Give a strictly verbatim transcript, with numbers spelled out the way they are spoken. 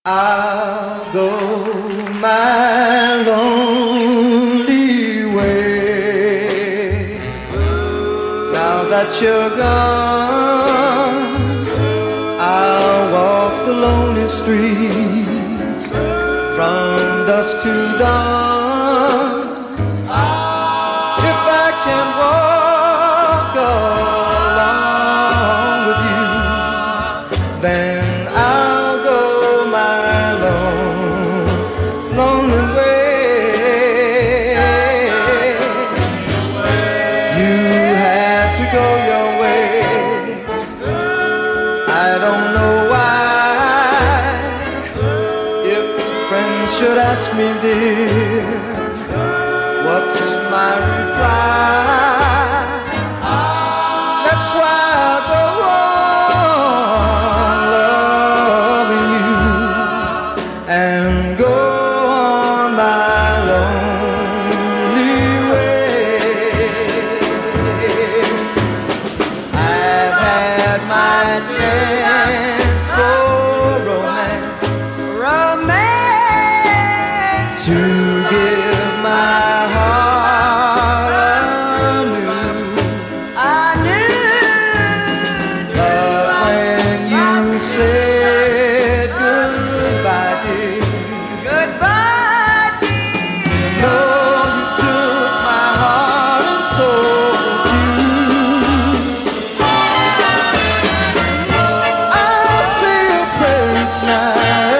I'll go my lonely way. Now that you're gone, I'll walk the lonely streets from dusk to dawn. If I can walk along with you, then I'll go my lone, lonely way. You had to go your way. I don't know why. If friends should ask me, dear, what's my reply? That's why I go on loving you and go on my lonely way. I've had my chance for romance, romance, to give my heart anew. I knew, But when you said goodbye, dear, goodbye, dear. no, you took my heart and soul too. I'll say a prayer each night